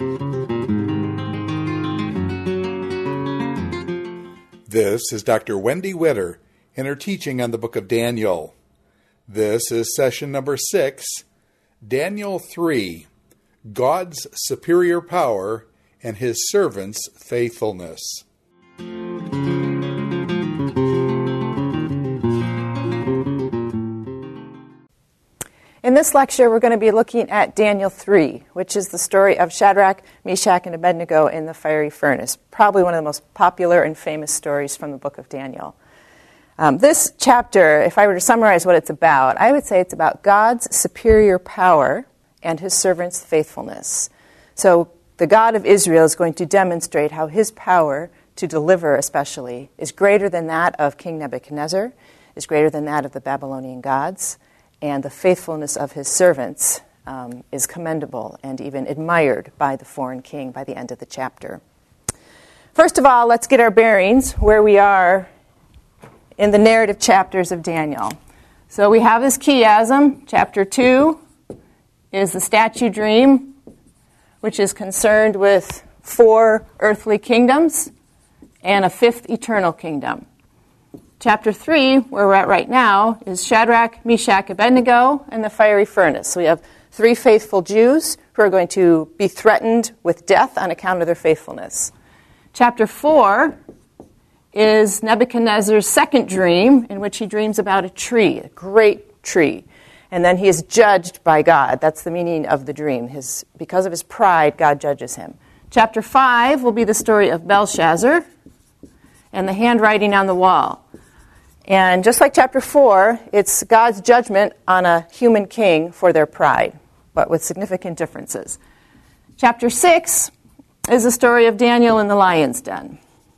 This is Dr. Wendy Witter in her teaching on the book of Daniel. This is session number 6, Daniel 3, God's superior power and his servants' faithfulness. In this lecture, we're going to be looking at Daniel 3, which is the story of Shadrach, Meshach, and Abednego in the fiery furnace, probably one of the most popular and famous stories from the book of Daniel. This chapter, if I were to summarize what it's about, I would say it's about God's superior power and his servants' faithfulness. So the God of Israel is going to demonstrate how his power to deliver especially is greater than that of King Nebuchadnezzar, is greater than that of the Babylonian gods, and the faithfulness of his servants is commendable and even admired by the foreign king by the end of the chapter. First of all, let's get our bearings where we are in the narrative chapters of Daniel. So we have this chiasm. Chapter 2 is the statue dream, which is concerned with 4 earthly kingdoms and a 5th eternal kingdom. Chapter 3, where we're at right now, is Shadrach, Meshach, Abednego, and the fiery furnace. So we have 3 faithful Jews who are going to be threatened with death on account of their faithfulness. Chapter 4 is Nebuchadnezzar's second dream, in which he dreams about a tree, a great tree. And then he is judged by God. That's the meaning of the dream. Because of his pride, God judges him. Chapter 5 will be the story of Belshazzar and the handwriting on the wall. And just like chapter 4, it's God's judgment on a human king for their pride, but with significant differences. Chapter 6 is the story of Daniel in the lion's den.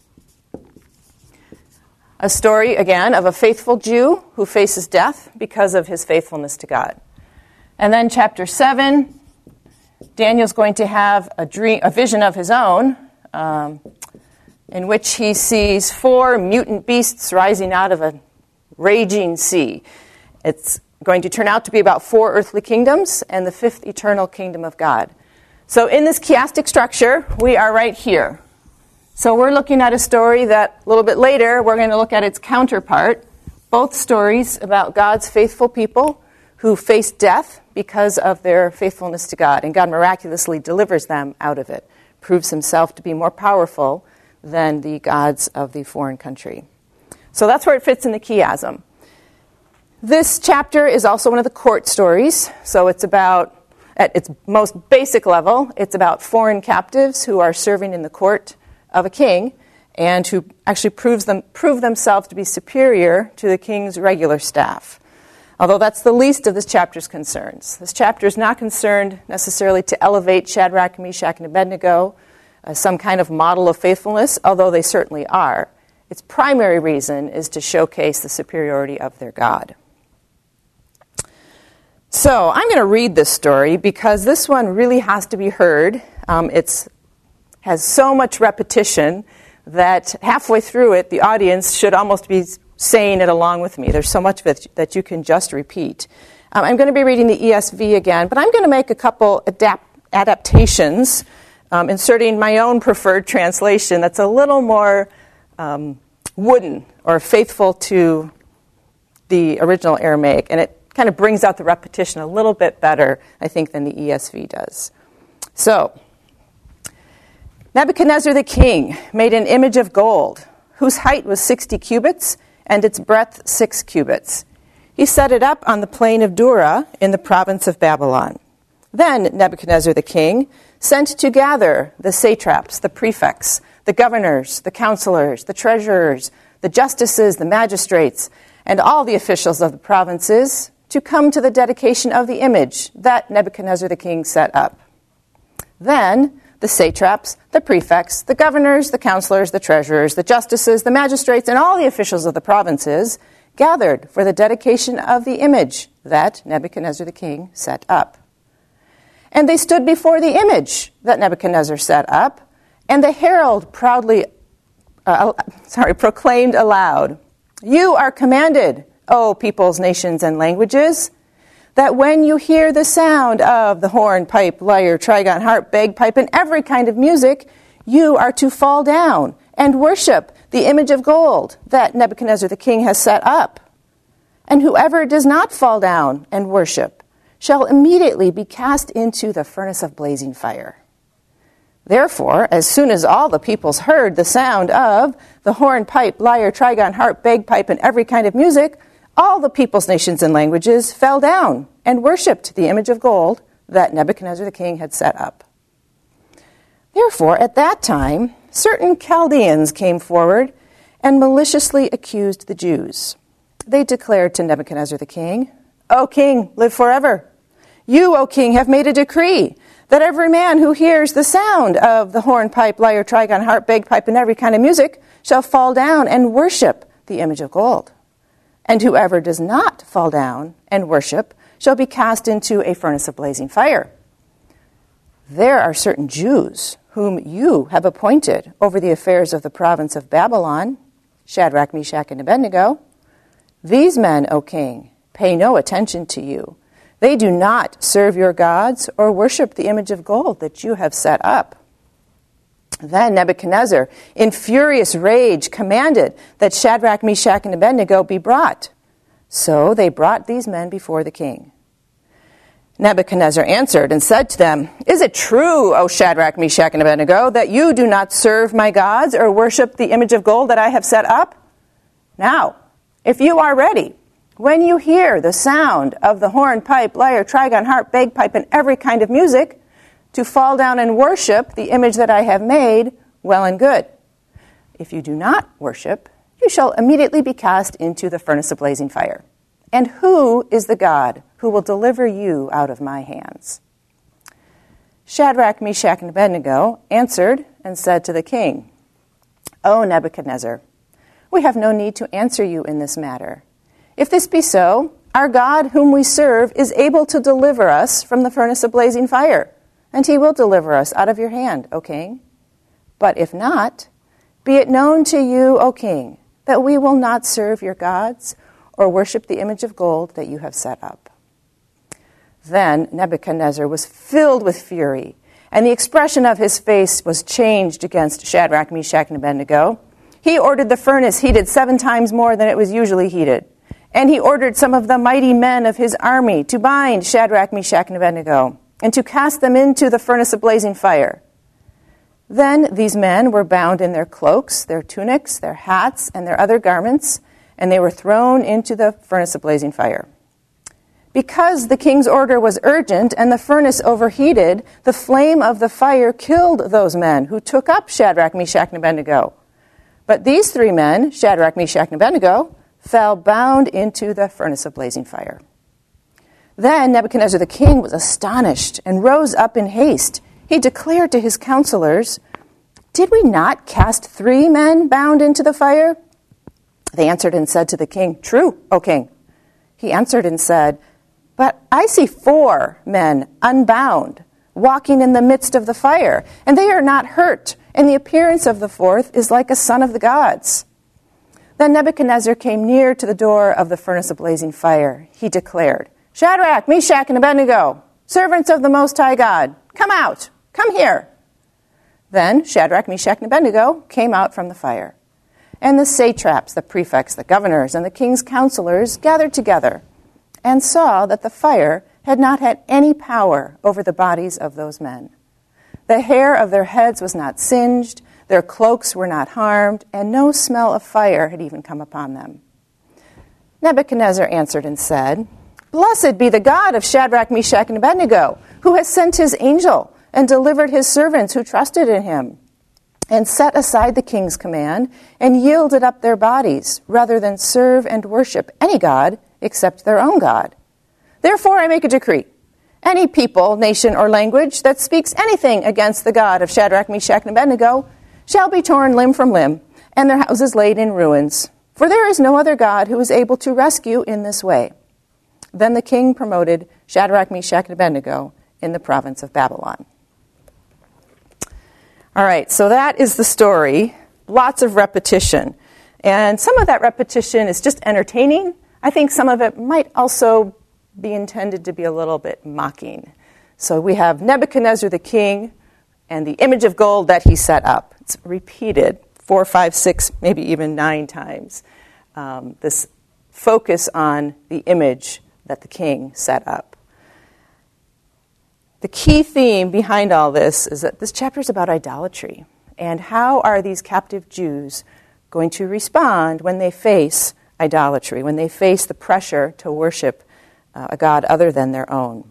A story, again, of a faithful Jew who faces death because of his faithfulness to God. And then chapter 7, Daniel's going to have a vision of his own, in which he sees 4 mutant beasts rising out of a raging sea. It's going to turn out to be about 4 earthly kingdoms and the 5th eternal kingdom of God. So in this chiastic structure, we are right here. So we're looking at a story that a little bit later, we're going to look at its counterpart. Both stories about God's faithful people who face death because of their faithfulness to God. And God miraculously delivers them out of it, proves himself to be more powerful than the gods of the foreign country. So that's where it fits in the chiasm. This chapter is also one of the court stories. So it's about, at its most basic level, it's about foreign captives who are serving in the court of a king and who actually prove themselves to be superior to the king's regular staff. Although that's the least of this chapter's concerns. This chapter is not concerned necessarily to elevate Shadrach, Meshach, and Abednego as some kind of model of faithfulness, although they certainly are. Its primary reason is to showcase the superiority of their God. So I'm going to read this story because this one really has to be heard. It has so much repetition that halfway through it, the audience should almost be saying it along with me. There's so much of it that you can just repeat. I'm going to be reading the ESV again, but I'm going to make a couple adaptations, inserting my own preferred translation that's a little more wooden or faithful to the original Aramaic, and it kind of brings out the repetition a little bit better, I think, than the ESV does. So, Nebuchadnezzar the king made an image of gold, whose height was 60 cubits, and its breadth 6 cubits. He set it up on the plain of Dura in the province of Babylon. Then Nebuchadnezzar the king sent to gather the satraps, the prefects, the governors, the counselors, the treasurers, the justices, the magistrates, and all the officials of the provinces to come to the dedication of the image that Nebuchadnezzar the king set up. Then the satraps, the prefects, the governors, the counselors, the treasurers, the justices, the magistrates, and all the officials of the provinces gathered for the dedication of the image that Nebuchadnezzar the king set up. And they stood before the image that Nebuchadnezzar set up, and the herald proclaimed aloud, "You are commanded, O peoples, nations, and languages, that when you hear the sound of the horn, pipe, lyre, trigon, harp, bagpipe, and every kind of music, you are to fall down and worship the image of gold that Nebuchadnezzar the king has set up. And whoever does not fall down and worship shall immediately be cast into the furnace of blazing fire. Therefore, as soon as all the peoples heard the sound of the horn, pipe, lyre, trigon, harp, bagpipe, and every kind of music, all the peoples, nations, and languages fell down and worshipped the image of gold that Nebuchadnezzar the king had set up. Therefore, at that time, certain Chaldeans came forward and maliciously accused the Jews. They declared to Nebuchadnezzar the king, "O king, live forever. You, O king, have made a decree that every man who hears the sound of the horn, pipe, lyre, trigon, harp, bagpipe, and every kind of music shall fall down and worship the image of gold. And whoever does not fall down and worship shall be cast into a furnace of blazing fire. There are certain Jews whom you have appointed over the affairs of the province of Babylon, Shadrach, Meshach, and Abednego. These men, O king, pay no attention to you. They do not serve your gods or worship the image of gold that you have set up." Then Nebuchadnezzar, in furious rage, commanded that Shadrach, Meshach, and Abednego be brought. So they brought these men before the king. Nebuchadnezzar answered and said to them, "Is it true, O Shadrach, Meshach, and Abednego, that you do not serve my gods or worship the image of gold that I have set up? Now, if you are ready, when you hear the sound of the horn, pipe, lyre, trigon, harp, bagpipe, and every kind of music, to fall down and worship the image that I have made, well and good. If you do not worship, you shall immediately be cast into the furnace of blazing fire. And who is the God who will deliver you out of my hands?" Shadrach, Meshach, and Abednego answered and said to the king, "O Nebuchadnezzar, we have no need to answer you in this matter. If this be so, our God whom we serve is able to deliver us from the furnace of blazing fire, and he will deliver us out of your hand, O king. But if not, be it known to you, O king, that we will not serve your gods or worship the image of gold that you have set up." Then Nebuchadnezzar was filled with fury, and the expression of his face was changed against Shadrach, Meshach, and Abednego. He ordered the furnace heated 7 times more than it was usually heated. And he ordered some of the mighty men of his army to bind Shadrach, Meshach, and Abednego, and to cast them into the furnace of blazing fire. Then these men were bound in their cloaks, their tunics, their hats, and their other garments, and they were thrown into the furnace of blazing fire. Because the king's order was urgent and the furnace overheated, the flame of the fire killed those men who took up Shadrach, Meshach, and Abednego. But these 3 men, Shadrach, Meshach, and Abednego, fell bound into the furnace of blazing fire. Then Nebuchadnezzar the king was astonished and rose up in haste. He declared to his counselors, "Did we not cast 3 men bound into the fire?" They answered and said to the king, "True, O king." He answered and said, "But I see 4 men unbound, walking in the midst of the fire, and they are not hurt, and the appearance of the 4th is like a son of the gods." Then Nebuchadnezzar came near to the door of the furnace of blazing fire. He declared, "Shadrach, Meshach, and Abednego, servants of the Most High God, come out, come here." Then Shadrach, Meshach, and Abednego came out from the fire. And the satraps, the prefects, the governors, and the king's counselors gathered together and saw that the fire had not had any power over the bodies of those men. The hair of their heads was not singed, their cloaks were not harmed, and no smell of fire had even come upon them. Nebuchadnezzar answered and said, "Blessed be the God of Shadrach, Meshach, and Abednego, who has sent his angel and delivered his servants who trusted in him, and set aside the king's command and yielded up their bodies, rather than serve and worship any god except their own God. Therefore I make a decree. Any people, nation, or language that speaks anything against the God of Shadrach, Meshach, and Abednego shall be torn limb from limb, and their houses laid in ruins. For there is no other God who is able to rescue in this way." Then the king promoted Shadrach, Meshach, and Abednego in the province of Babylon. All right, so that is the story. Lots of repetition. And some of that repetition is just entertaining. I think some of it might also be intended to be a little bit mocking. So we have Nebuchadnezzar the king and the image of gold that he set up. It's repeated 4, 5, 6, maybe even 9 times. This focus on the image that the king set up. The key theme behind all this is that this chapter is about idolatry. And how are these captive Jews going to respond when they face idolatry, when they face the pressure to worship a god other than their own?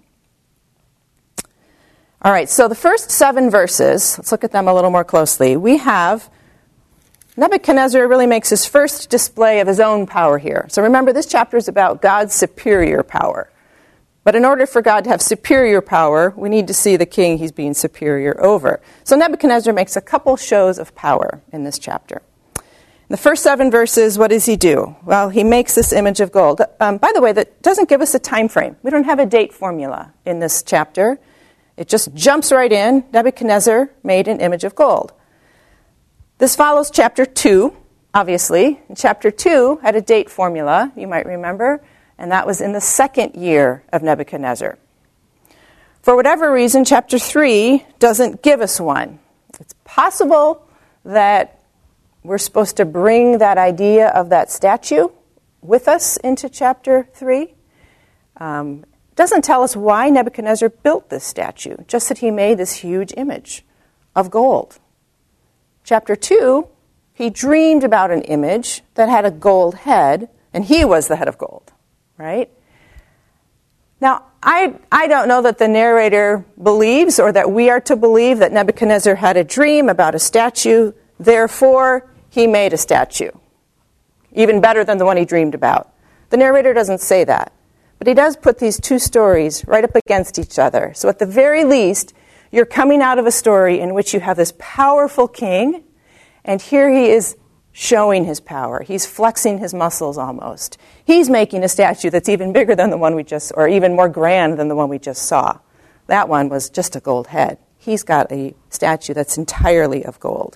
All right, so the first 7 verses, let's look at them a little more closely. We have Nebuchadnezzar really makes his first display of his own power here. So remember, this chapter is about God's superior power. But in order for God to have superior power, we need to see the king he's being superior over. So Nebuchadnezzar makes a couple shows of power in this chapter. In the first 7 verses, what does he do? Well, he makes this image of gold. By the way, that doesn't give us a time frame. We don't have a date formula in this chapter. It just jumps right in. Nebuchadnezzar made an image of gold. This follows chapter 2, obviously. And chapter 2 had a date formula, you might remember, and that was in the 2nd year of Nebuchadnezzar. For whatever reason, chapter 3 doesn't give us one. It's possible that we're supposed to bring that idea of that statue with us into chapter 3. It doesn't tell us why Nebuchadnezzar built this statue, just that he made this huge image of gold. Chapter 2, he dreamed about an image that had a gold head, and he was the head of gold, right? Now, I don't know that the narrator believes or that we are to believe that Nebuchadnezzar had a dream about a statue, therefore he made a statue, even better than the one he dreamed about. The narrator doesn't say that, but he does put these 2 stories right up against each other. So at the very least, you're coming out of a story in which you have this powerful king, and here he is showing his power. He's flexing his muscles almost. He's making a statue that's even bigger than the one we just, or even more grand than the one we just saw. That one was just a gold head. He's got a statue that's entirely of gold.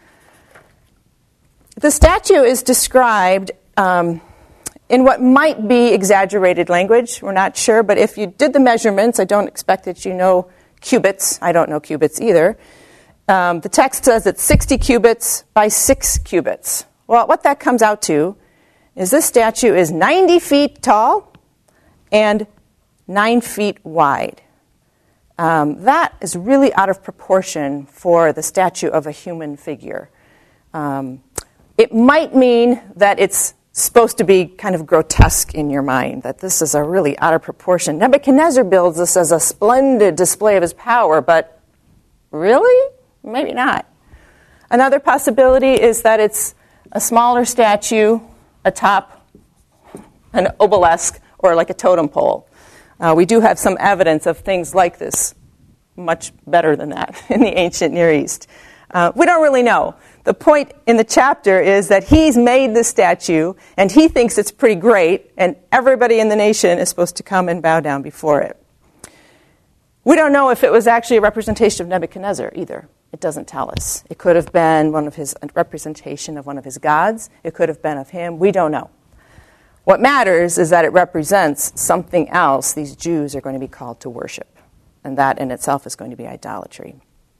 The statue is described in what might be exaggerated language. We're not sure, but if you did the measurements, I don't expect that you know cubits. I don't know cubits either. The text says it's 60 cubits by 6 cubits. Well, what that comes out to is this statue is 90 feet tall and 9 feet wide. That is really out of proportion for the statue of a human figure. It might mean that it's supposed to be kind of grotesque in your mind, that this is a really out of proportion. Nebuchadnezzar builds this as a splendid display of his power, but really? Maybe not. Another possibility is that it's a smaller statue atop an obelisk or like a totem pole. We do have some evidence of things like this, much better than that, in the ancient Near East. We don't really know. The point in the chapter is that he's made this statue, and he thinks it's pretty great, and everybody in the nation is supposed to come and bow down before it. We don't know if it was actually a representation of Nebuchadnezzar either. It doesn't tell us. It could have been a representation of one of his gods. It could have been of him. We don't know. What matters is that it represents something else these Jews are going to be called to worship, and that in itself is going to be idolatry.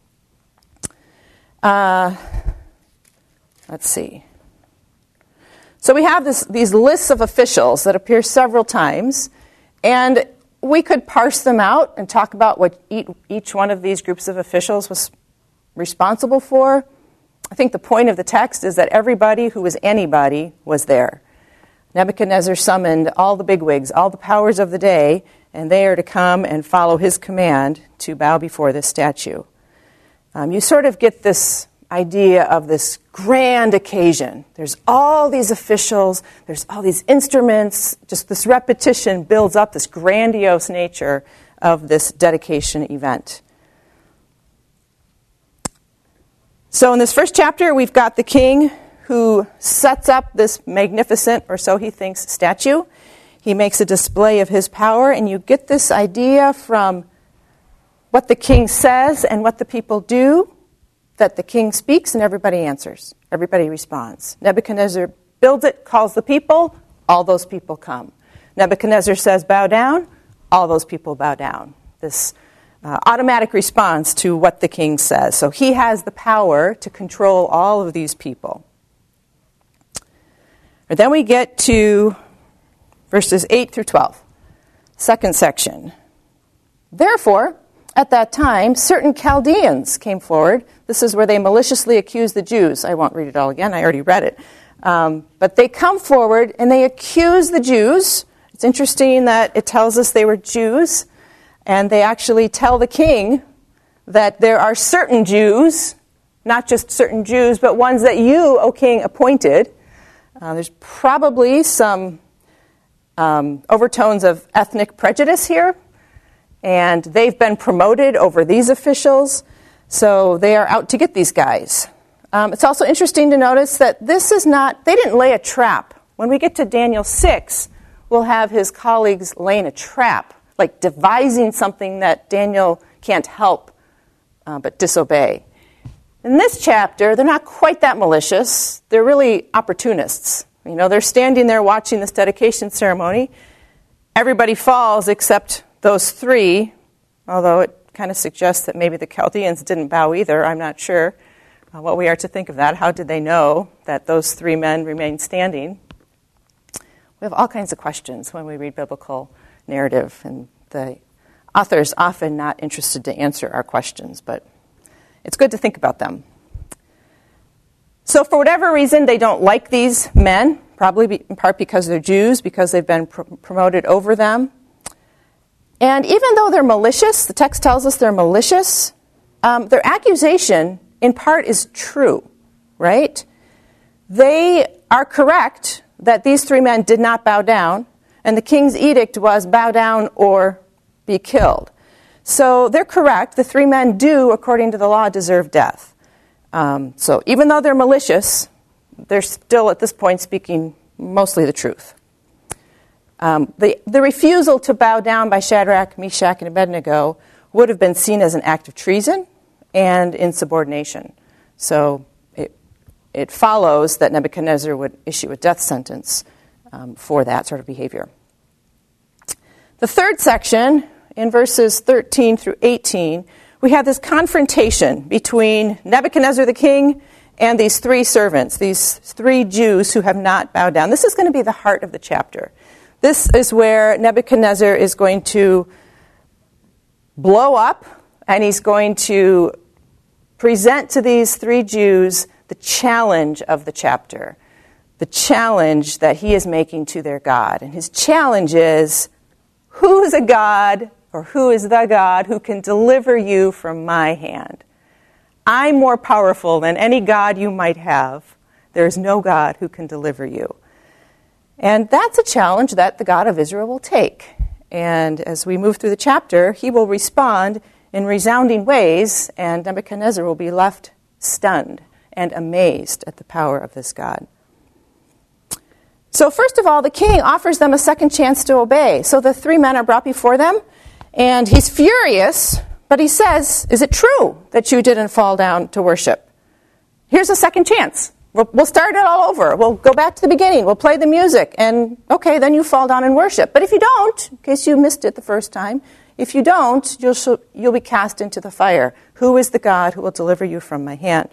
Let's see. So we have these lists of officials that appear several times, and we could parse them out and talk about what each one of these groups of officials was responsible for. I think the point of the text is that everybody who was anybody was there. Nebuchadnezzar summoned all the bigwigs, all the powers of the day, and they are to come and follow his command to bow before this statue. You sort of get this idea of this grand occasion. There's all these officials, there's all these instruments, just this repetition builds up this grandiose nature of this dedication event. So in this first chapter, we've got the king who sets up this magnificent, or so he thinks, statue. He makes a display of his power, and you get this idea from what the king says and what the people do, that the king speaks and everybody answers. Everybody responds. Nebuchadnezzar builds it, calls the people, all those people come. Nebuchadnezzar says, bow down, all those people bow down. This automatic response to what the king says. So he has the power to control all of these people. And then we get to verses 8 through 12. Second section. Therefore, at that time, certain Chaldeans came forward. This is where they maliciously accused the Jews. I won't read it all again. I already read it. But they come forward and they accuse the Jews. It's interesting that it tells us they were Jews. And they actually tell the king that there are certain Jews, not just certain Jews, but ones that you, O king, appointed. There's probably some overtones of ethnic prejudice here. And they've been promoted over these officials. So they are out to get these guys. It's also interesting to notice that this is not, they didn't lay a trap. When we get to Daniel 6, we'll have his colleagues laying a trap, like devising something that Daniel can't help but disobey. In this chapter, they're not quite that malicious. They're really opportunists. You know, they're standing there watching this dedication ceremony. Everybody falls except those three, although it kind of suggests that maybe the Chaldeans didn't bow either. I'm not sure what we are to think of that. How did they know that those three men remained standing? We have all kinds of questions when we read biblical narrative, and the author's often not interested to answer our questions, but it's good to think about them. So for whatever reason, they don't like these men, probably in part because they're Jews, because they've been promoted over them. And even though they're malicious, the text tells us they're malicious, their accusation in part is true, right? They are correct that these three men did not bow down, and the king's edict was bow down or be killed. So they're correct. The three men do, according to the law, deserve death. So even though they're malicious, they're still at this point speaking mostly the truth. The refusal to bow down by Shadrach, Meshach, and Abednego would have been seen as an act of treason and insubordination. So it follows that Nebuchadnezzar would issue a death sentence for that sort of behavior. The third section, in verses 13 through 18, we have this confrontation between Nebuchadnezzar the king and these three servants, these three Jews who have not bowed down. This is going to be the heart of the chapter. This is where Nebuchadnezzar is going to blow up, and he's going to present to these three Jews the challenge of the chapter, the challenge that he is making to their God. And his challenge is, who is a God, or who is the God who can deliver you from my hand? I'm more powerful than any God you might have. There is no God who can deliver you. And that's a challenge that the God of Israel will take. And as we move through the chapter, he will respond in resounding ways, and Nebuchadnezzar will be left stunned and amazed at the power of this God. So first of all, the king offers them a second chance to obey. So the three men are brought before them, and he's furious, but he says, is it true that you didn't fall down to worship? Here's a second chance. We'll start it all over. We'll go back to the beginning. We'll play the music. And, okay, then you fall down and worship. But if you don't, in case you missed it the first time, if you don't, you'll be cast into the fire. Who is the God who will deliver you from my hand?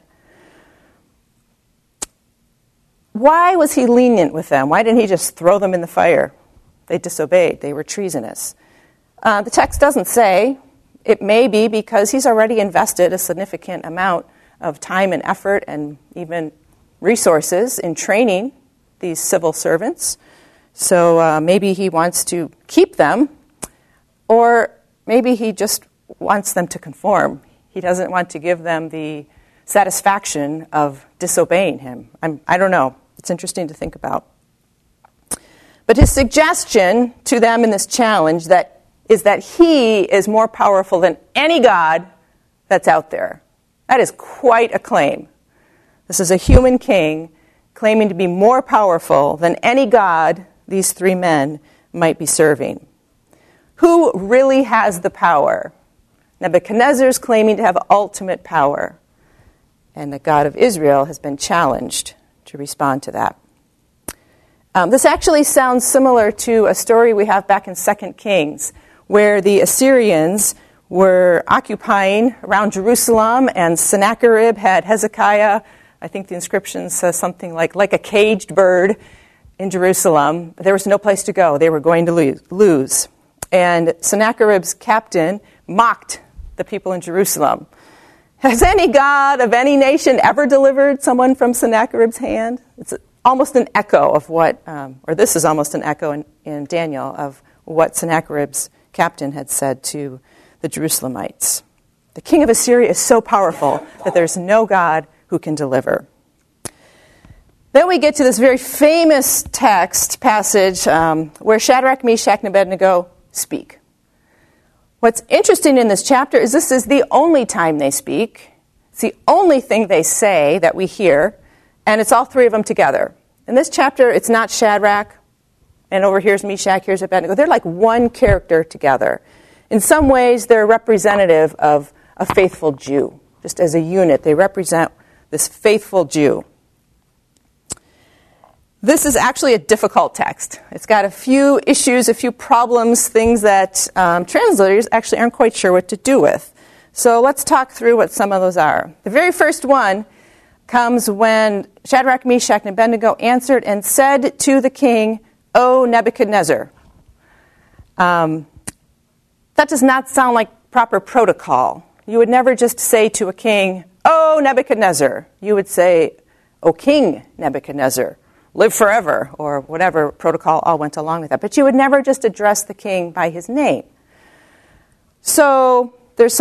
Why was he lenient with them? Why didn't he just throw them in the fire? They disobeyed. They were treasonous. The text doesn't say. It may be because he's already invested a significant amount of time and effort and even resources in training these civil servants. So maybe he wants to keep them, or maybe he just wants them to conform. He doesn't want to give them the satisfaction of disobeying him. I don't know. It's interesting to think about. But his suggestion to them in this challenge is that he is more powerful than any God that's out there. That is quite a claim. This is a human king claiming to be more powerful than any God these three men might be serving. Who really has the power? Nebuchadnezzar's claiming to have ultimate power, and the God of Israel has been challenged to respond to that. This actually sounds similar to a story we have back in 2 Kings, where the Assyrians were occupying around Jerusalem, and Sennacherib had Hezekiah, I think the inscription says something like a caged bird in Jerusalem. There was no place to go. They were going to lose. And Sennacherib's captain mocked the people in Jerusalem. Has any god of any nation ever delivered someone from Sennacherib's hand? It's almost an echo of what, or this is almost an echo in Daniel of what Sennacherib's captain had said to the Jerusalemites. The king of Assyria is so powerful that there's no god who can deliver. Then we get to this very famous text passage where Shadrach, Meshach, and Abednego speak. What's interesting in this chapter is this is the only time they speak. It's the only thing they say that we hear, and it's all three of them together. In this chapter, it's not Shadrach, and over here's Meshach, here's Abednego. They're like one character together. In some ways, they're representative of a faithful Jew. Just as a unit, they represent this faithful Jew. This is actually a difficult text. It's got a few issues, a few problems, things that translators actually aren't quite sure what to do with. So let's talk through what some of those are. The very first one comes when Shadrach, Meshach, and Abednego answered and said to the king, "O Nebuchadnezzar." That does not sound like proper protocol. You would never just say to a king, "O Nebuchadnezzar." You would say, "O King Nebuchadnezzar, live forever," or whatever protocol all went along with that. But you would never just address the king by his name. So there's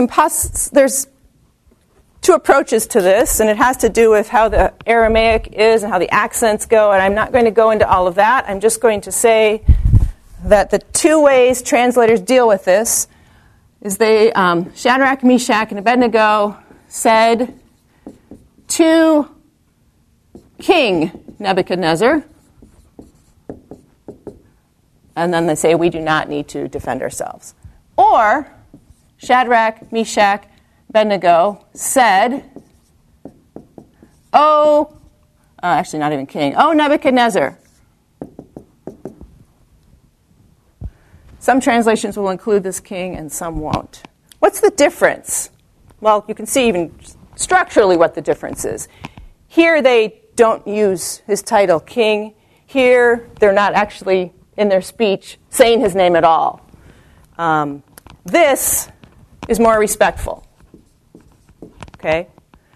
two approaches to this, and it has to do with how the Aramaic is and how the accents go, and I'm not going to go into all of that. I'm just going to say that the two ways translators deal with this is they, Shadrach, Meshach, and Abednego said to King Nebuchadnezzar, and then they say, we do not need to defend ourselves. Or Shadrach, Meshach, Abednego said, actually not even king, "O Nebuchadnezzar." Some translations will include this king and some won't. What's the difference? Well, you can see even structurally what the difference is. Here they don't use his title king. Here they're not actually in their speech saying his name at all. This is more respectful. Okay?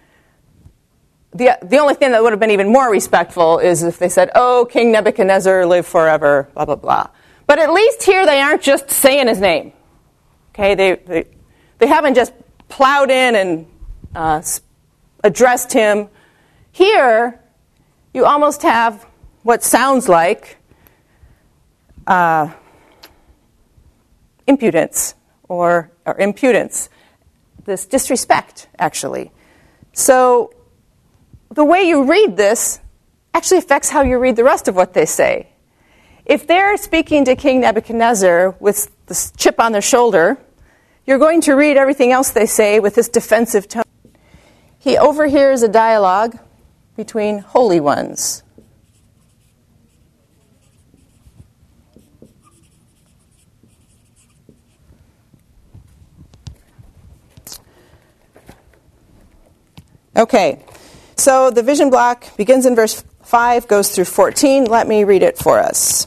The only thing that would have been even more respectful is if they said, "Oh, King Nebuchadnezzar, live forever," blah, blah, blah. But at least here they aren't just saying his name. Okay? They haven't just plowed in and addressed him. Here, you almost have what sounds like impudence or impudence. This disrespect, actually. So the way you read this actually affects how you read the rest of what they say. If they're speaking to King Nebuchadnezzar with this chip on their shoulder, you're going to read everything else they say with this defensive tone. He overhears a dialogue between holy ones. Okay, so the vision block begins in verse 5, goes through 14. Let me read it for us.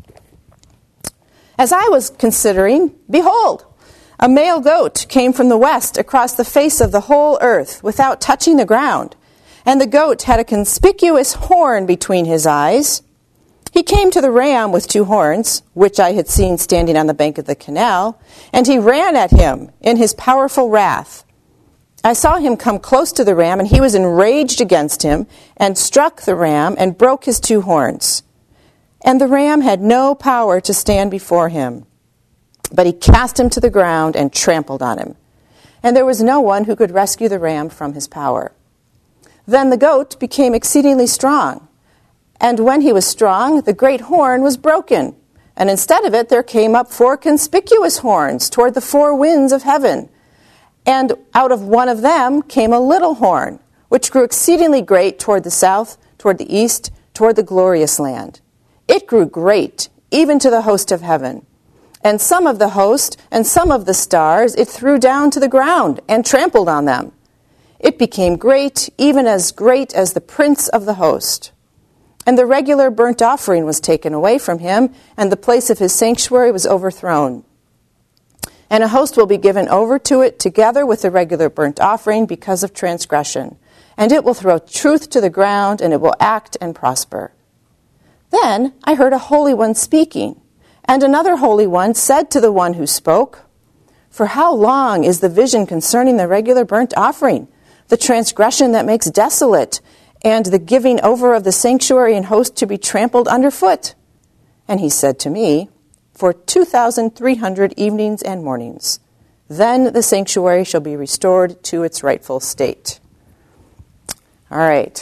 "As I was considering, behold, a male goat came from the west across the face of the whole earth without touching the ground, and the goat had a conspicuous horn between his eyes. He came to the ram with 2 horns, which I had seen standing on the bank of the canal, and he ran at him in his powerful wrath. I saw him come close to the ram, and he was enraged against him, and struck the ram and broke his 2 horns. And the ram had no power to stand before him, but he cast him to the ground and trampled on him. And there was no one who could rescue the ram from his power. Then the goat became exceedingly strong, and when he was strong, the great horn was broken, and instead of it there came up 4 conspicuous horns toward the 4 winds of heaven. And out of one of them came a little horn, which grew exceedingly great toward the south, toward the east, toward the glorious land. It grew great, even to the host of heaven. And some of the host and some of the stars it threw down to the ground and trampled on them. It became great, even as great as the prince of the host. And the regular burnt offering was taken away from him, and the place of his sanctuary was overthrown. And a host will be given over to it together with the regular burnt offering because of transgression. And it will throw truth to the ground, and it will act and prosper. Then I heard a holy one speaking, and another holy one said to the one who spoke, "For how long is the vision concerning the regular burnt offering, the transgression that makes desolate, and the giving over of the sanctuary and host to be trampled underfoot?" And he said to me, "For 2,300 evenings and mornings. Then the sanctuary shall be restored to its rightful state." All right.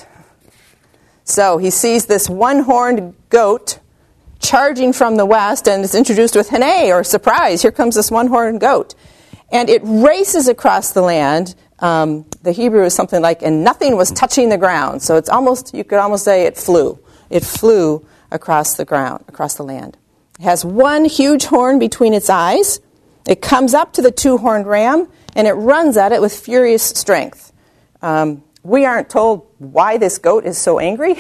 So he sees this one-horned goat charging from the west, and it's introduced with "Hene," or surprise, here comes this one-horned goat. And it races across the land. The Hebrew is something like, "and nothing was touching the ground." So it's almost, you could almost say it flew. It flew across the ground, across the land. It has one huge horn between its eyes. It comes up to the two-horned ram, and it runs at it with furious strength. We aren't told why this goat is so angry,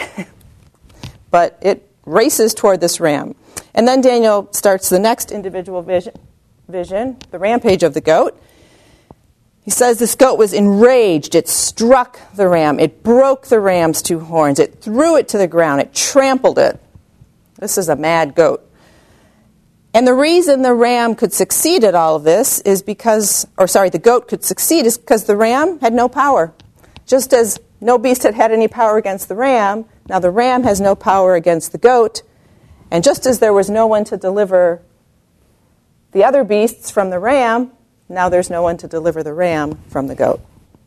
but it races toward this ram. And then Daniel starts the next individual vision, the rampage of the goat. He says this goat was enraged. It struck the ram. It broke the ram's two horns. It threw it to the ground. It trampled it. This is a mad goat. And the reason the ram could succeed at all of this is the goat could succeed is because the ram had no power. Just as no beast had any power against the ram, now the ram has no power against the goat. And just as there was no one to deliver the other beasts from the ram, now there's no one to deliver the ram from the goat.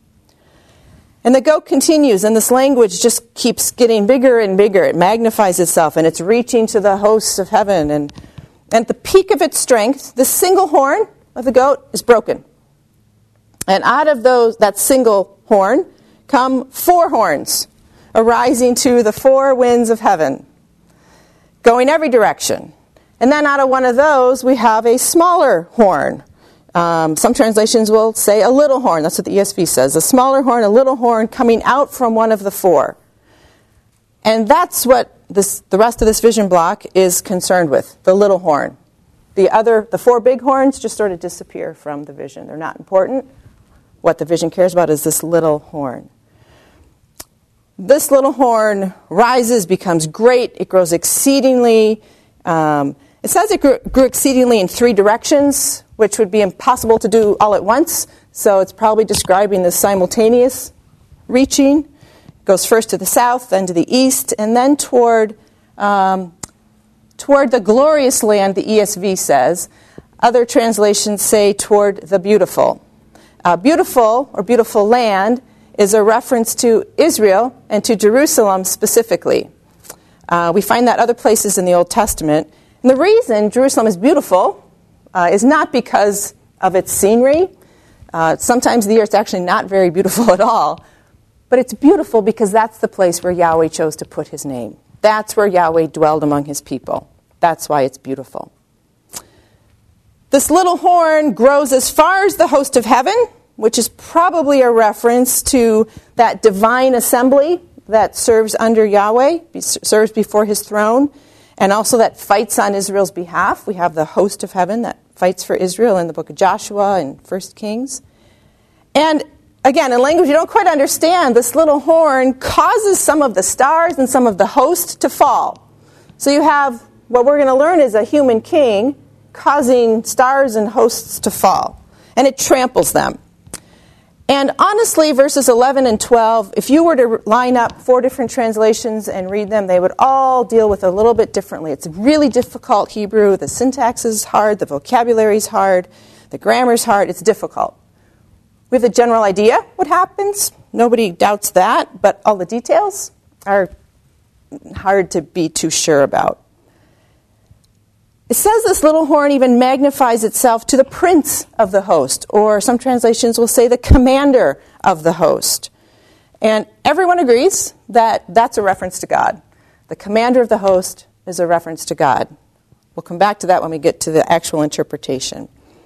And the goat continues, and this language just keeps getting bigger and bigger. It magnifies itself, and it's reaching to the hosts of heaven. And at the peak of its strength, the single horn of the goat is broken. And out of that single horn come four horns, arising to the four winds of heaven, going every direction. And then out of one of those, we have a smaller horn. Some translations will say a little horn. That's what the ESV says. A smaller horn, a little horn coming out from one of the four. And that's what the rest of this vision block is concerned with, the little horn. The four big horns just sort of disappear from the vision. They're not important. What the vision cares about is this little horn. This little horn rises, becomes great. It grows exceedingly. It says it grew exceedingly in three directions, which would be impossible to do all at once. So it's probably describing the simultaneous reaching. It goes first to the south, then to the east, and then toward the glorious land, the ESV says. Other translations say toward the beautiful. Beautiful land is a reference to Israel and to Jerusalem specifically. We find that other places in the Old Testament. And the reason Jerusalem is beautiful is not because of its scenery. Sometimes the earth's actually not very beautiful at all. But it's beautiful because that's the place where Yahweh chose to put his name. That's where Yahweh dwelled among his people. That's why it's beautiful. This little horn grows as far as the host of heaven, which is probably a reference to that divine assembly that serves under Yahweh, serves before his throne, and also that fights on Israel's behalf. We have the host of heaven that fights for Israel in the book of Joshua and 1 Kings. And again, in language you don't quite understand, this little horn causes some of the stars and some of the host to fall. So you have, what we're going to learn is a human king causing stars and hosts to fall. And it tramples them. And honestly, verses 11 and 12, if you were to line up four different translations and read them, they would all deal with it a little bit differently. It's really difficult Hebrew. The syntax is hard. The vocabulary is hard. The grammar is hard. It's difficult. We have a general idea what happens. Nobody doubts that. But all the details are hard to be too sure about. It says this little horn even magnifies itself to the prince of the host, or some translations will say the commander of the host. And everyone agrees that that's a reference to God. The commander of the host is a reference to God. We'll come back to that when we get to the actual interpretation.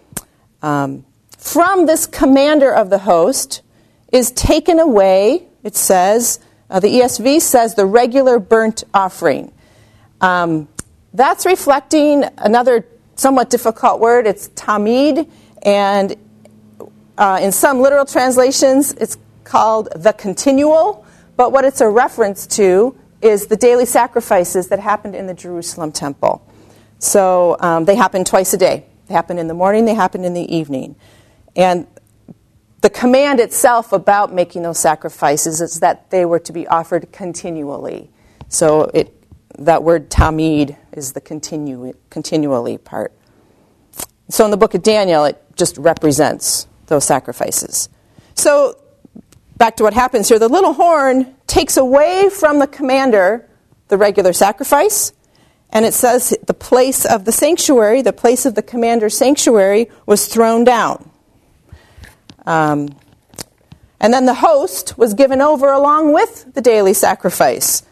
From this commander of the host is taken away, it says, the ESV says, the regular burnt offering. That's reflecting another somewhat difficult word. It's tamid, and in some literal translations, it's called the continual. But what it's a reference to is the daily sacrifices that happened in the Jerusalem temple. So they happen twice a day. They happen in the morning, they happen in the evening. And the command itself about making those sacrifices is that they were to be offered continually. So that word tamid is the continually part. So in the book of Daniel, it just represents those sacrifices. So back to what happens here. The little horn takes away from the commander the regular sacrifice, and it says the place of the sanctuary, the place of the commander's sanctuary, was thrown down. And then the host was given over along with the daily sacrifice.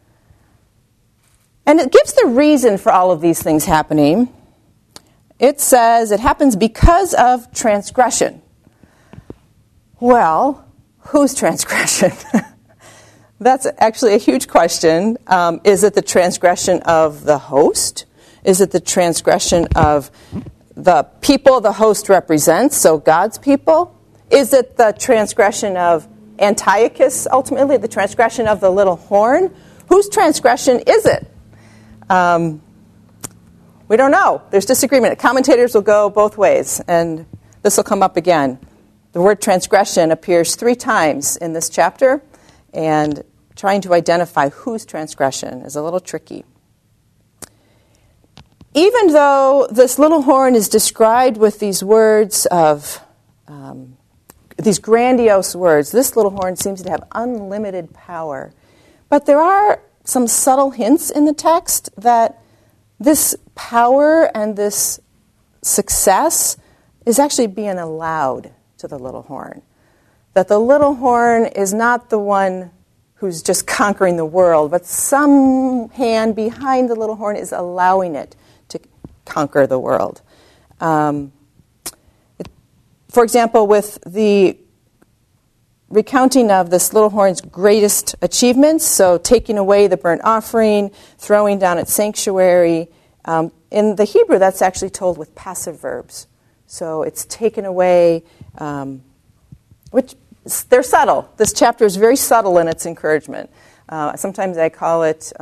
And it gives the reason for all of these things happening. It says it happens because of transgression. Well, whose transgression? That's actually a huge question. Is it the transgression of the host? Is it the transgression of the people the host represents, so God's people? Is it the transgression of Antiochus, ultimately, the transgression of the little horn? Whose transgression is it? We don't know. There's disagreement. Commentators will go both ways, and this will come up again. The word transgression appears 3 times in this chapter, and trying to identify whose transgression is a little tricky. Even though this little horn is described with these words of, these grandiose words, this little horn seems to have unlimited power. But there are some subtle hints in the text that this power and this success is actually being allowed to the little horn. That the little horn is not the one who's just conquering the world, but some hand behind the little horn is allowing it to conquer the world. For example, with the recounting of this little horn's greatest achievements, so taking away the burnt offering, throwing down its sanctuary, in the Hebrew that's actually told with passive verbs. So it's taken away, which they're subtle. This chapter is very subtle in its encouragement. Sometimes I call it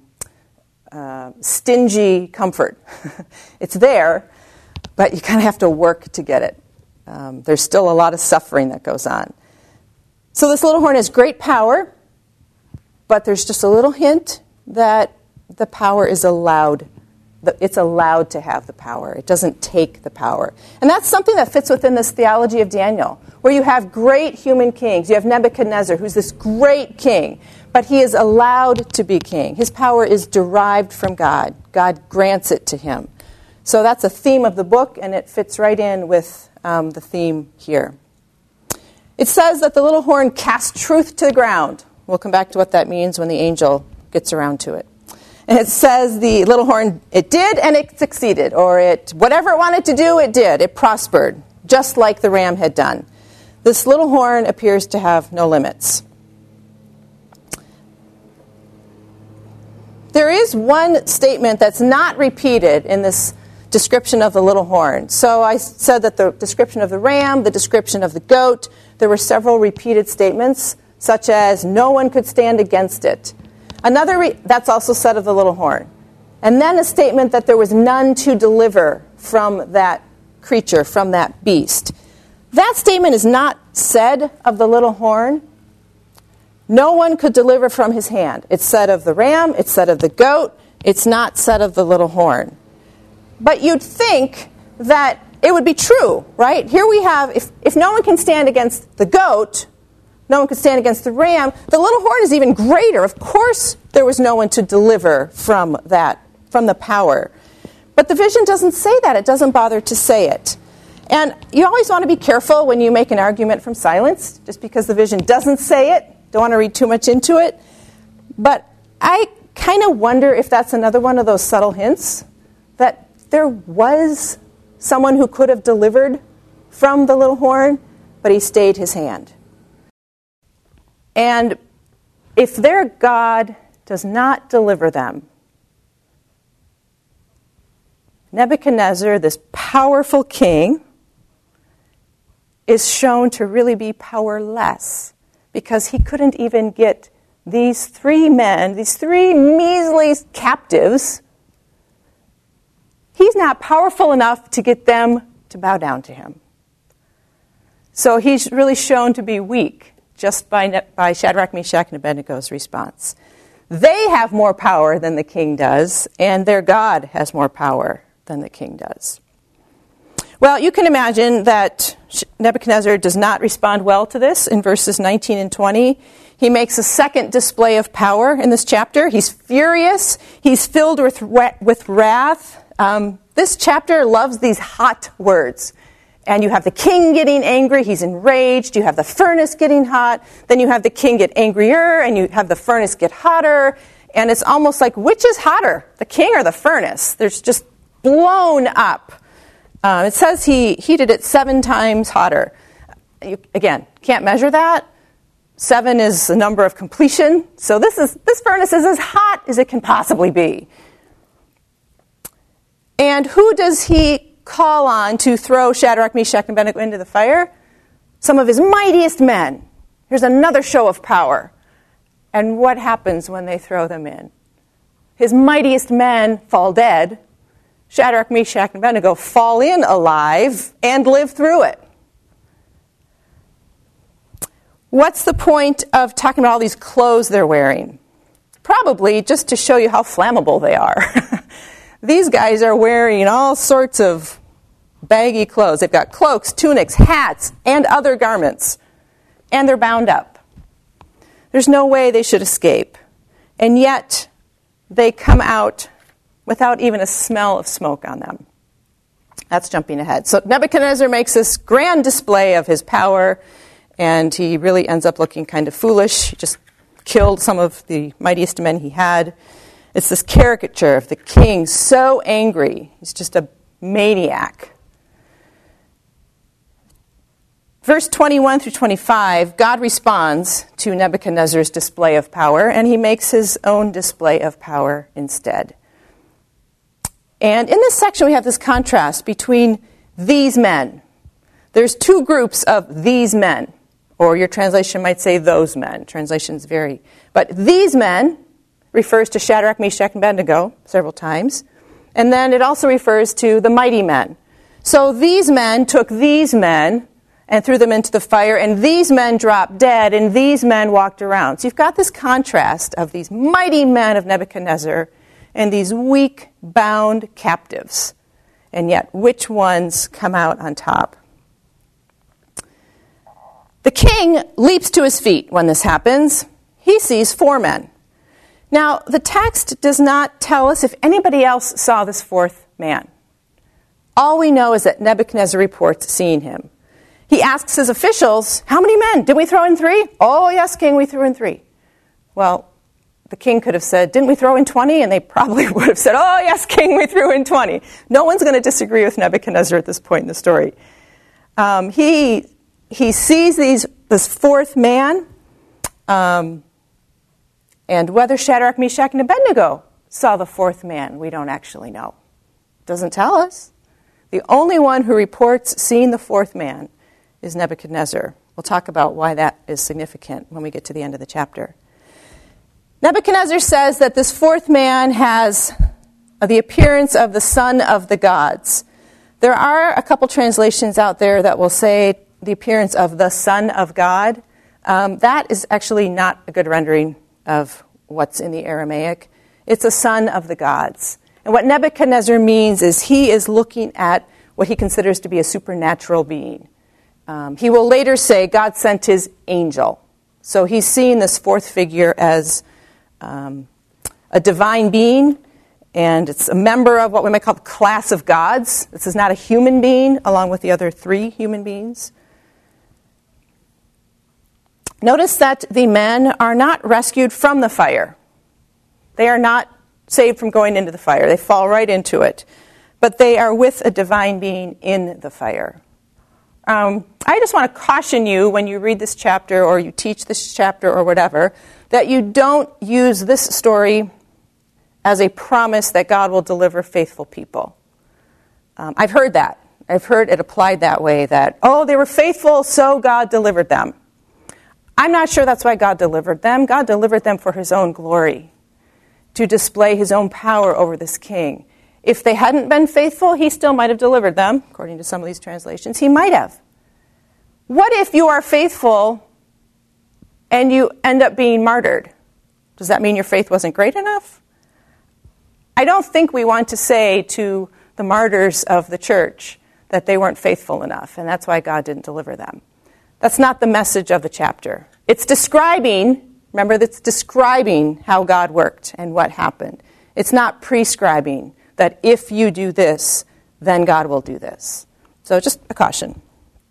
stingy comfort. It's there, but you kind of have to work to get it. There's still a lot of suffering that goes on. So this little horn has great power, but there's just a little hint that the power is allowed. It's allowed to have the power. It doesn't take the power. And that's something that fits within this theology of Daniel, where you have great human kings. You have Nebuchadnezzar, who's this great king, but he is allowed to be king. His power is derived from God. God grants it to him. So that's a theme of the book, and it fits right in with the theme here. It says that the little horn cast truth to the ground. We'll come back to what that means when the angel gets around to it. And it says the little horn, it did and it succeeded, or whatever it wanted to do, it did. It prospered, just like the ram had done. This little horn appears to have no limits. There is one statement that's not repeated in this description of the little horn. So I said that the description of the ram, the description of the goat, there were several repeated statements, such as no one could stand against it. That's also said of the little horn. And then a statement that there was none to deliver from that creature, from that beast. That statement is not said of the little horn. No one could deliver from his hand. It's said of the ram, it's said of the goat, it's not said of the little horn. But you'd think that it would be true, right? Here we have, if no one can stand against the goat, no one could stand against the ram, the little horn is even greater. Of course there was no one to deliver from the power. But the vision doesn't say that. It doesn't bother to say it. And you always want to be careful when you make an argument from silence, just because the vision doesn't say it. Don't want to read too much into it. But I kind of wonder if that's another one of those subtle hints that there was someone who could have delivered from the little horn, but he stayed his hand. And if their God does not deliver them, Nebuchadnezzar, this powerful king, is shown to really be powerless because he couldn't even get these three men, these three measly captives. He's not powerful enough to get them to bow down to him. So he's really shown to be weak just by Shadrach, Meshach, and Abednego's response. They have more power than the king does, and their God has more power than the king does. Well, you can imagine that Nebuchadnezzar does not respond well to this in verses 19 and 20. He makes a second display of power in this chapter. He's furious. He's filled with wrath. This chapter loves these hot words. And you have the king getting angry. He's enraged. You have the furnace getting hot. Then you have the king get angrier, and you have the furnace get hotter. And it's almost like, which is hotter, the king or the furnace? There's just blown up. It says he heated it 7 times hotter. You, again, can't measure that. 7 is the number of completion. So this furnace is as hot as it can possibly be. And who does he call on to throw Shadrach, Meshach, and Abednego into the fire? Some of his mightiest men. Here's another show of power. And what happens when they throw them in? His mightiest men fall dead. Shadrach, Meshach, and Abednego fall in alive and live through it. What's the point of talking about all these clothes they're wearing? Probably just to show you how flammable they are. These guys are wearing all sorts of baggy clothes. They've got cloaks, tunics, hats, and other garments. And they're bound up. There's no way they should escape. And yet, they come out without even a smell of smoke on them. That's jumping ahead. So Nebuchadnezzar makes this grand display of his power, and he really ends up looking kind of foolish. He just killed some of the mightiest men he had. It's this caricature of the king so angry. He's just a maniac. Verse 21 through 25, God responds to Nebuchadnezzar's display of power, and he makes his own display of power instead. And in this section, we have this contrast between these men. There's 2 groups of these men, or your translation might say those men. Translations vary. But these men refers to Shadrach, Meshach, and Abednego several times. And then it also refers to the mighty men. So these men took these men and threw them into the fire, and these men dropped dead, and these men walked around. So you've got this contrast of these mighty men of Nebuchadnezzar and these weak, bound captives. And yet, which ones come out on top? The king leaps to his feet when this happens. He sees 4 men. Now, the text does not tell us if anybody else saw this 4th man. All we know is that Nebuchadnezzar reports seeing him. He asks his officials, how many men? Did we throw in 3? Oh, yes, king, we threw in 3. Well, the king could have said, didn't we throw in 20? And they probably would have said, oh, yes, king, we threw in 20. No one's going to disagree with Nebuchadnezzar at this point in the story. He sees this 4th man, and whether Shadrach, Meshach, and Abednego saw the 4th man, we don't actually know. It doesn't tell us. The only one who reports seeing the 4th man is Nebuchadnezzar. We'll talk about why that is significant when we get to the end of the chapter. Nebuchadnezzar says that this 4th man has the appearance of the son of the gods. There are a couple translations out there that will say the appearance of the Son of God. That is actually not a good rendering of what's in the Aramaic. It's a son of the gods. And what Nebuchadnezzar means is he is looking at what he considers to be a supernatural being. He will later say God sent his angel. So he's seeing this 4th figure as a divine being, and it's a member of what we might call the class of gods. This is not a human being along with the other 3 human beings. Notice that the men are not rescued from the fire. They are not saved from going into the fire. They fall right into it. But they are with a divine being in the fire. I just want to caution you when you read this chapter or you teach this chapter or whatever, that you don't use this story as a promise that God will deliver faithful people. I've heard that. I've heard it applied that way, that, oh, they were faithful, so God delivered them. I'm not sure that's why God delivered them. God delivered them for his own glory, to display his own power over this king. If they hadn't been faithful, he still might have delivered them, according to some of these translations. He might have. What if you are faithful and you end up being martyred? Does that mean your faith wasn't great enough? I don't think we want to say to the martyrs of the church that they weren't faithful enough, and that's why God didn't deliver them. That's not the message of the chapter. It's describing, remember, that's describing how God worked and what happened. It's not prescribing that if you do this, then God will do this. So just a caution.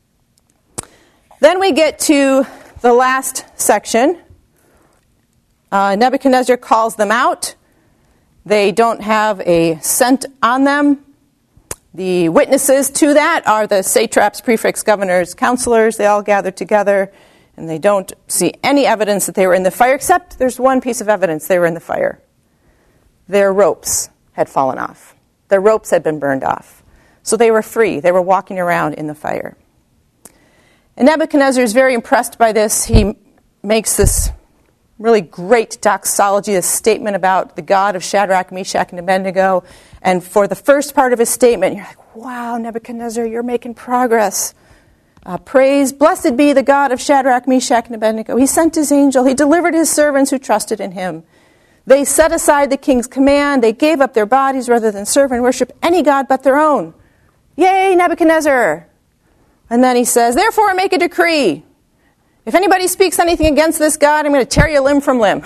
Then we get to the last section. Nebuchadnezzar calls them out. They don't have a scent on them. The witnesses to that are the satraps, prefects, governors, counselors. They all gathered together, and they don't see any evidence that they were in the fire, except there's one piece of evidence they were in the fire. Their ropes had fallen off. Their ropes had been burned off. So they were free. They were walking around in the fire. And Nebuchadnezzar is very impressed by this. He makes this really great doxology, this statement about the God of Shadrach, Meshach, and Abednego. And for the first part of his statement, you're like, wow, Nebuchadnezzar, you're making progress. Praise, blessed be the God of Shadrach, Meshach, and Abednego. He sent his angel. He delivered his servants who trusted in him. They set aside the king's command. They gave up their bodies rather than serve and worship any god but their own. Yay, Nebuchadnezzar. And then he says, therefore I make a decree. If anybody speaks anything against this God, I'm going to tear you limb from limb.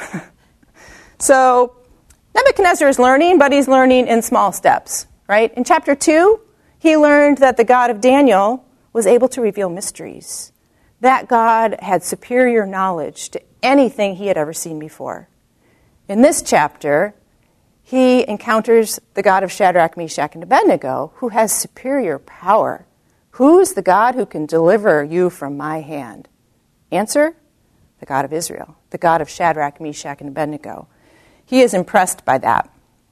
So Nebuchadnezzar is learning, but he's learning in small steps, right? In chapter 2, he learned that the God of Daniel was able to reveal mysteries. That God had superior knowledge to anything he had ever seen before. In this chapter, he encounters the God of Shadrach, Meshach, and Abednego, who has superior power. Who's the God who can deliver you from my hand? Answer, the God of Israel, the God of Shadrach, Meshach, and Abednego. He is impressed by that.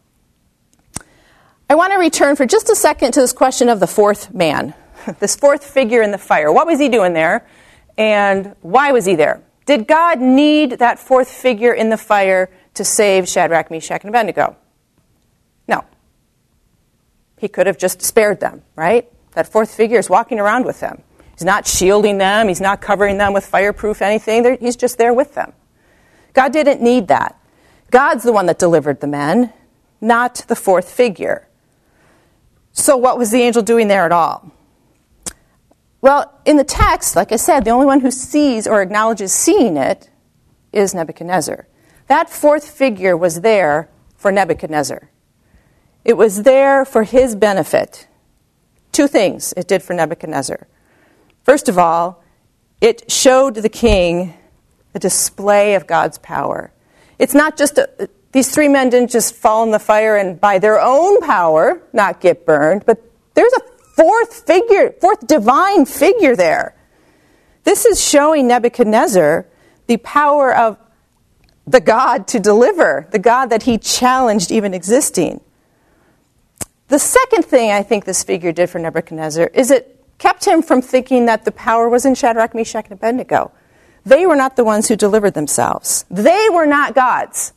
I want to return for just a second to this question of the fourth man, this fourth figure in the fire. What was he doing there, and why was he there? Did God need that fourth figure in the fire to save Shadrach, Meshach, and Abednego? No. He could have just spared them, right? That fourth figure is walking around with them. He's not shielding them. He's not covering them with fireproof anything. He's just there with them. God didn't need that. God's the one that delivered the men, not the fourth figure. So what was the angel doing there at all? Well, in the text, like I said, the only one who sees or acknowledges seeing it is Nebuchadnezzar. That fourth figure was there for Nebuchadnezzar. It was there for his benefit. Two things it did for Nebuchadnezzar. First of all, it showed the king a display of God's power. It's not just these three men didn't just fall in the fire and by their own power not get burned, but there's a fourth divine figure there. This is showing Nebuchadnezzar the power of the God to deliver, the God that he challenged even existing. The second thing I think this figure did for Nebuchadnezzar is it kept him from thinking that the power was in Shadrach, Meshach, and Abednego. They were not the ones who delivered themselves. They were not gods.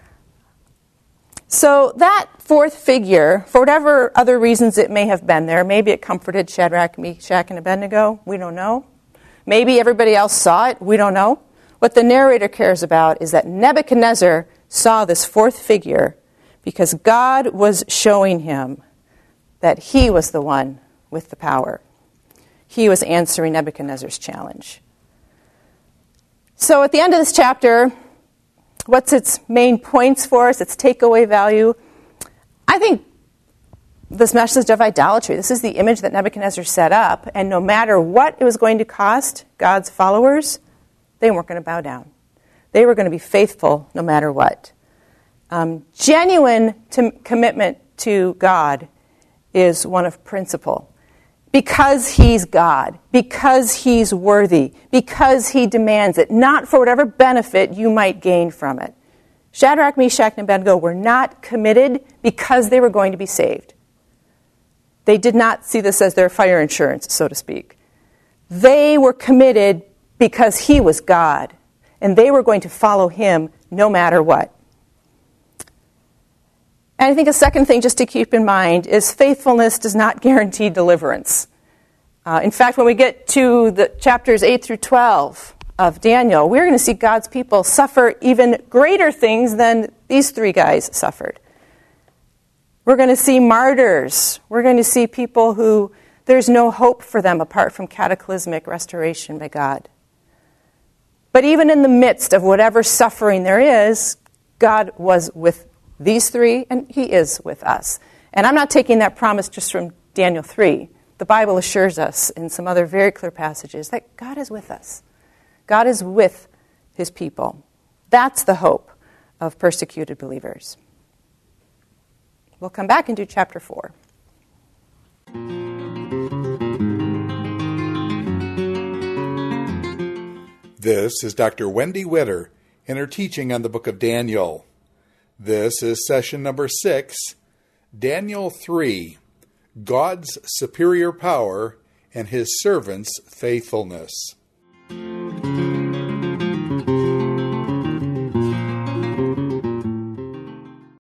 So that fourth figure, for whatever other reasons it may have been there, maybe it comforted Shadrach, Meshach, and Abednego, we don't know. Maybe everybody else saw it, we don't know. What the narrator cares about is that Nebuchadnezzar saw this fourth figure because God was showing him that he was the one with the power. He was answering Nebuchadnezzar's challenge. So at the end of this chapter, what's its main points for us, its takeaway value? I think this message of idolatry, this is the image that Nebuchadnezzar set up, and no matter what it was going to cost God's followers, they weren't going to bow down. They were going to be faithful no matter what. Genuine commitment to God is one of principle. Because he's God, because he's worthy, because he demands it, not for whatever benefit you might gain from it. Shadrach, Meshach, and Abednego were not committed because they were going to be saved. They did not see this as their fire insurance, so to speak. They were committed because he was God, and they were going to follow him no matter what. And I think a second thing just to keep in mind is faithfulness does not guarantee deliverance. In fact, when we get to the chapters 8 through 12 of Daniel, we're going to see God's people suffer even greater things than these three guys suffered. We're going to see martyrs. We're going to see people who there's no hope for them apart from cataclysmic restoration by God. But even in the midst of whatever suffering there is, God was with these three, and he is with us. And I'm not taking that promise just from Daniel 3. The Bible assures us in some other very clear passages that God is with us. God is with his people. That's the hope of persecuted believers. We'll come back and do chapter 4. This is Dr. Wendy Witter in her teaching on the book of Daniel. This is session number 6, Daniel 3, God's superior power and his servants' faithfulness.